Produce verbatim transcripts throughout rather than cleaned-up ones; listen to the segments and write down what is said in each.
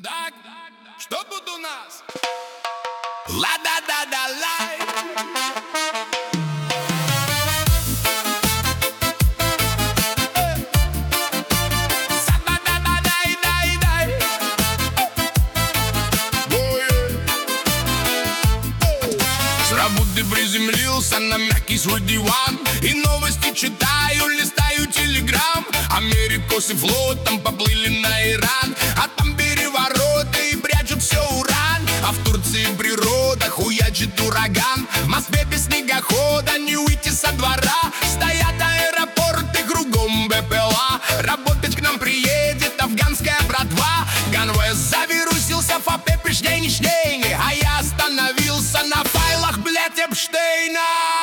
Так, что тут у нас? Ла-да-да-да-лай. Са-да-да-да-дай-дай-дай. С работы приземлился на мягкий свой диван и новости читаю, листаю телеграм. Америкосы флотом поплыли на Иран, а там перевороты и прячут все уран. А в Турции природа, хуячит ураган. В Москве без снегохода не уйти со двора. Стоят аэропорты, кругом бэ пэ эл а. Работать к нам приедет афганская братва. Ганвест завирусился, эф а пэ пишней-ничней, а я остановился на файлах, блядь, Эпштейна.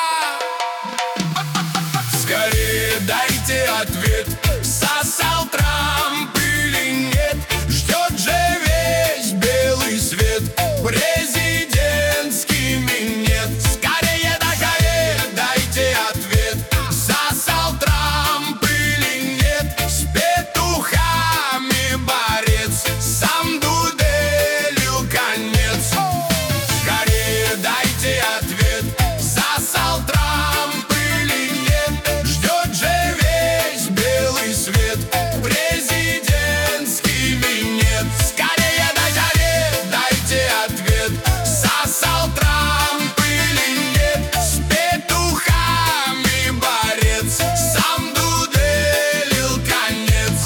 Скорее дайте ответ, сосал Трамп или нет? Ждет же весь белый свет президентский минет. Скорее, да, скорее дайте ответ, сосал Трамп или нет? С петухами борец, сам дуделю конец. Скорее дайте ответ, сосал Трамп или нет? Ждет же весь белый свет президентский минет. Скорее, да, скорее дайте ответ, сосал Трамп или нет? С петухами борец, сам дуделил конец.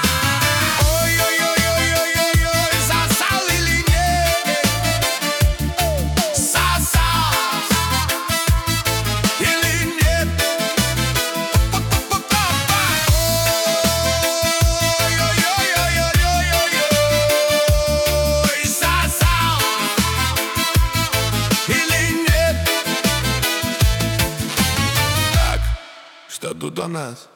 Ой-ой-ой-ой-ой-ой, сосал или нет? Сосал или нет? Ой-ой-ой-ой-ой-ой-ой, сосал или нет? Так, что тут у нас?